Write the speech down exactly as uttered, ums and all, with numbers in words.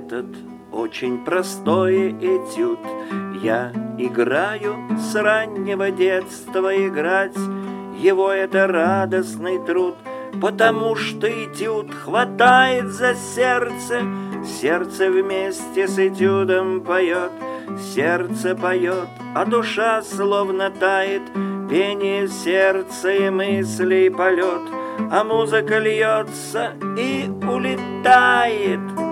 этот очень простой этюд я играю с раннего детства. Играть его — это радостный труд, потому что этюд хватает за сердце. Сердце вместе с этюдом поет, сердце поет, а душа словно тает. Пение сердца и мыслей полет, а музыка льется и улетает.